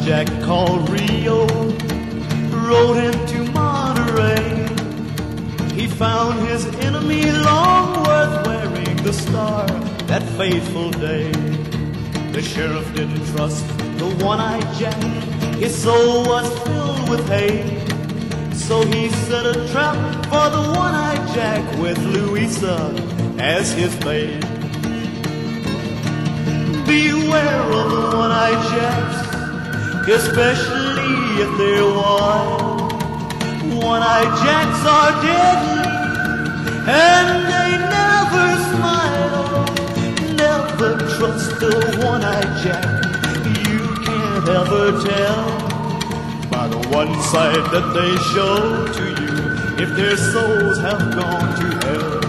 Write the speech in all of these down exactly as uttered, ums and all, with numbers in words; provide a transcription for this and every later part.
Jack called Rio rode into Monterey. He found his enemy Longworth wearing the star that fateful day. The sheriff didn't trust the one-eyed Jack, his soul was filled with hate. So he set a trap for the one-eyed Jack with Louisa as his bait. Beware of the one-eyed Jacks, especially if they're wild. One-eyed Jacks are deadly, and they never smile. Never trust a one-eyed Jack, you can't ever tell by the one side that they show to you if their souls have gone to hell.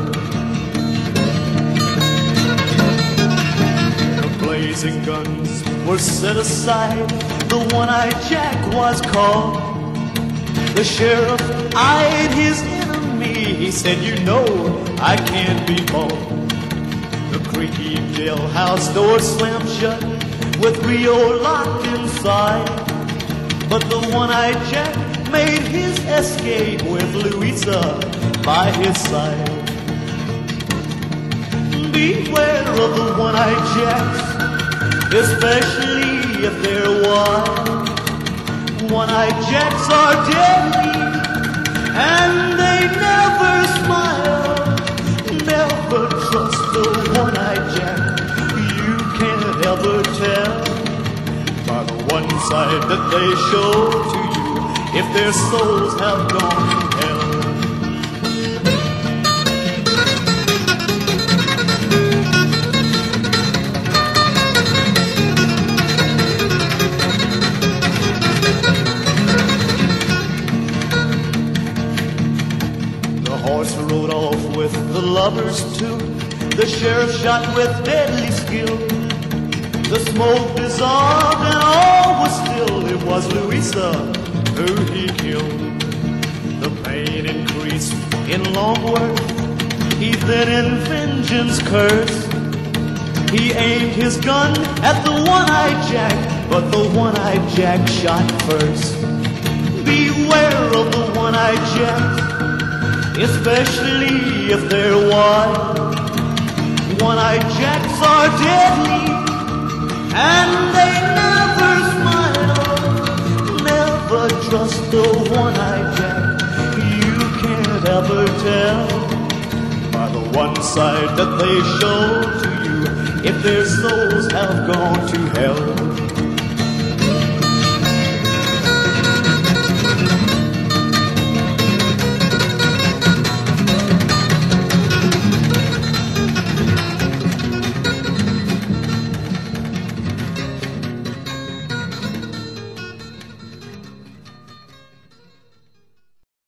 The blazing guns were set aside, the one-eyed Jack was called. The sheriff eyed his enemy, he said, you know I can't be bought. The creaky jailhouse door slammed shut with Rio locked inside. But the one-eyed Jack made his escape with Louisa by his side. Beware of the one-eyed Jacks, especially if they're wild. One-eyed Jacks are deadly, and they never smile. Never trust the one-eyed Jack, you can't ever tell by the one side that they show to you if their souls have gone to hell. The horse rode off with the lovers too. The sheriff shot with deadly skill. The smoke dissolved and all was still. It was Louisa who he killed. The pain increased in Longworth. He then in vengeance cursed. He aimed his gun at the one-eyed Jack, but the one-eyed Jack shot first. Beware of the one-eyed Jack, especially if they're wild. One-eyed Jacks are deadly, and they never smile. Never trust the one-eyed Jack, you can't ever tell by the one side that they show to you if their souls have gone to hell.